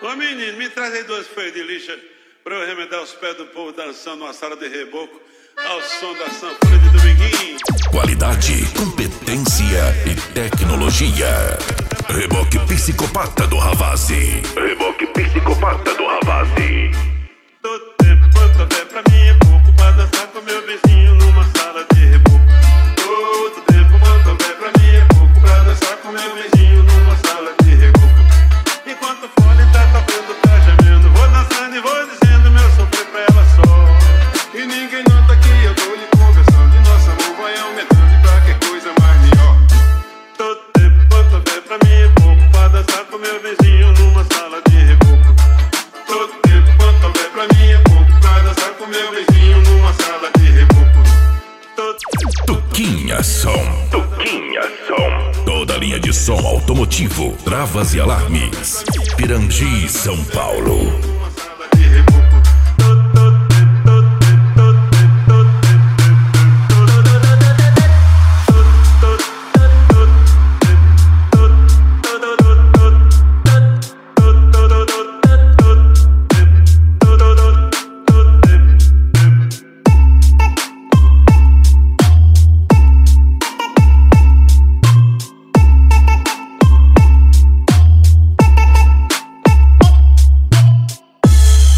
Ô menino, me traz aí 2 folhas de lixa pra eu remendar os pés do povo dançando numa sala de reboco ao som da sanfona de Dominguinho. Qualidade, competência e tecnologia. Reboque Psicopata do Ravazzi. Reboque Psicopata do Ravazzi. Todo tempo quanto houver pra mim é pouco pra dançar com meu vizinho numa sala de reboco. Todo tempo quanto houver pra mim é pouco pra dançar com meu vizinho numa sala de reboco. Enquanto o fone tá tocando, tá gemendo, vou dançando e vou dizendo meu sofrer pra ela só. E ninguém nota que eu tô lhe conversando e nosso amor vai aumentando e pra que coisa mais melhor. Todo tempo quanto houver pra mim é pouco pra dançar com meu vizinho numa sala de reboco. Todo tempo quanto houver pra mim é pouco pra dançar com meu vizinho numa sala de reboco. Tuquinha Som. Tuquinha Som. Toda linha de som automotivo, travas e alarmes. Pirangi, São Paulo.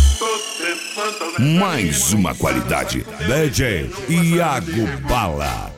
Mais uma qualidade. DJ Iago Bala.